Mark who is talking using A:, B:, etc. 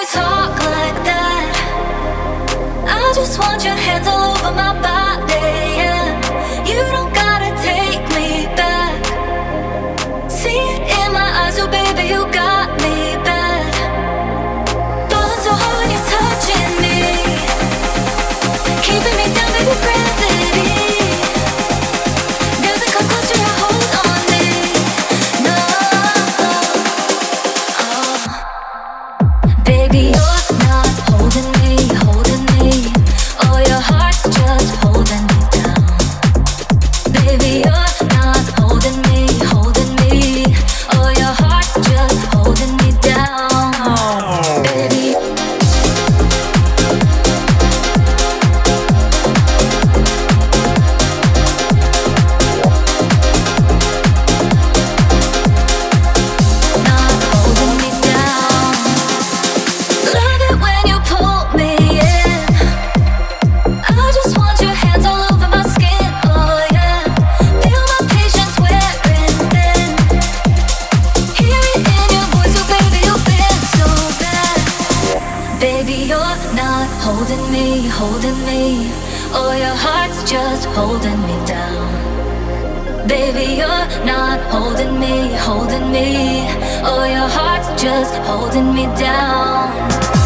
A: you talk like that. I just want your hands all over my body, yeah. You don't gotta take me back. See it in my eyes, oh baby, you got me bad. Falling so hard when you're touching me, keeping me down, baby, gravity doesn't come close to your hold on me. No, baby, you're not holding me, holding me. Oh, your heart's just holding me down. Baby, you're not holding me, holding me. Oh, your heart's just holding me down. Baby, not holding me down. Love it when you pull me in. I just want your hands all over my skin, oh yeah. Feel my patience wearing thin. Hear it in your voice, oh baby, you've been so bad. Baby, you're not holding me, holding me. Oh, your heart's just holding me down. Baby, you're not holding me, holding me. Oh, your heart's just holding me down.